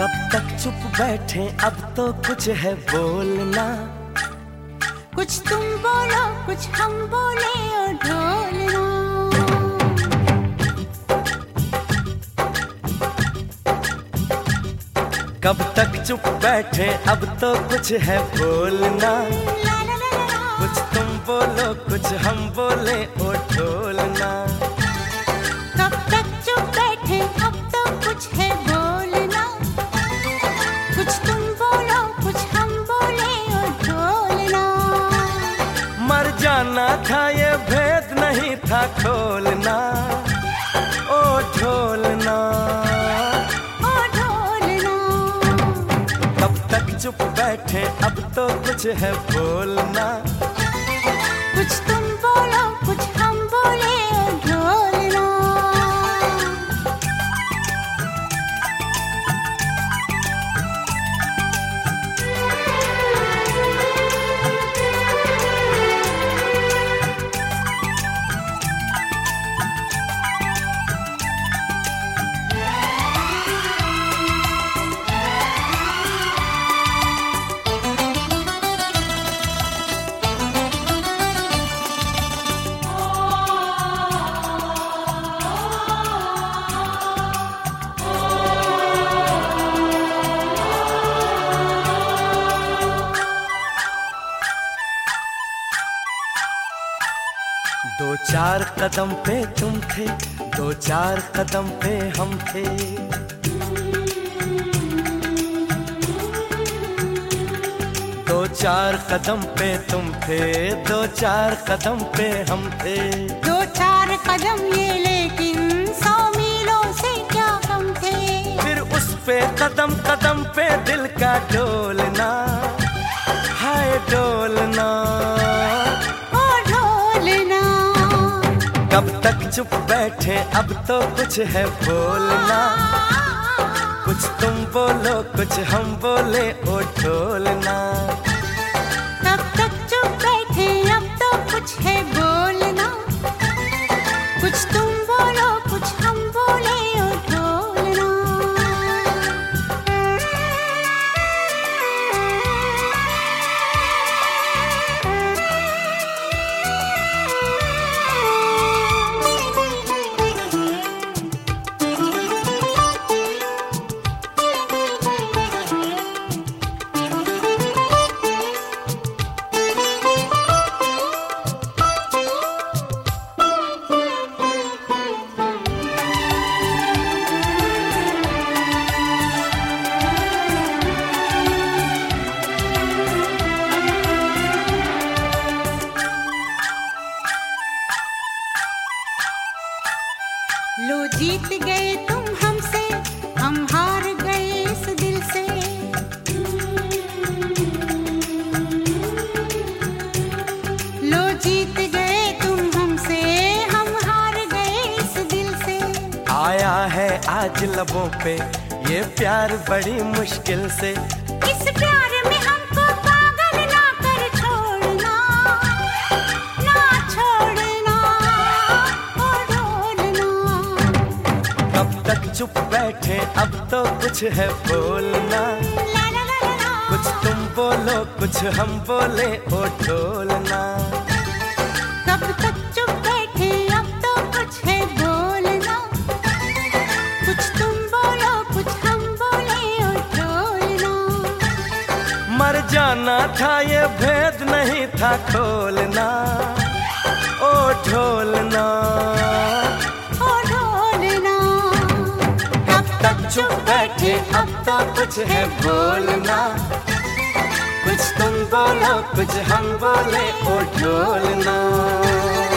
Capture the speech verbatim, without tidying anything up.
कब तक चुप बैठे, अब तो कुछ है बोलना। कुछ तुम बोलो कुछ हम बोले और ढोलना। कब तक चुप बैठे, अब तो कुछ है बोलना। कुछ तुम बोलो कुछ हम बोले और ढोलना। कब तक चुप बैठे, अब तो कुछ है बोलना। कुछ तुम बोलो कुछ हम बोले और ढोलना। मर जाना था ये भेद नहीं था खोलना। ओ ढोलना ओ ढोलना। कब तक चुप बैठे, अब तो कुछ है बोलना। कुछ तुम बोलो कुछ हम बोले और ढोलना। दो चार कदम पे तुम थे, दो चार कदम पे हम थे। दो चार कदम पे तुम थे, दो चार कदम पे हम थे। दो चार कदम ये लेकिन सौ मीलों से क्या कम थे। फिर उस पे कदम कदम पे दिल का डोलना, हाय डोलना। कब तक चुप बैठे, अब तो कुछ है बोलना। कुछ तुम बोलो कुछ हम बोले ओ ढोलना। कब तक चुप बैठे, अब तो कुछ है बोलना। कुछ तुम बोलो कुछ हम बोले ओ ढोलना। लो जीत गए तुम हमसे, हम हार गए इस दिल से। लो जीत गए तुम हमसे, हम हार गए इस दिल से। आया है आज लबों पे ये प्यार बड़ी मुश्किल से। इस प्यार में हमको पागल ना कर छोड़ना, ना छोड़ना ओ ढोलना। कब तक चुप बैठे, अब तो कुछ है बोलना। ला ला ला ला ला। कुछ तुम बोलो कुछ हम बोले ओ ढोलना। कब तक चुप बैठे, अब तो कुछ है बोलना। कुछ तुम बोलो कुछ हम बोले और ढोलना। मर जाना था ये भेद नहीं था खोलना। ओ ढोलना ओ ढोलना। कब तक चुप बैठे, अब तो कुछ है बोलना। कुछ तुम बोलो कुछ हम बोले ओ ढोलना।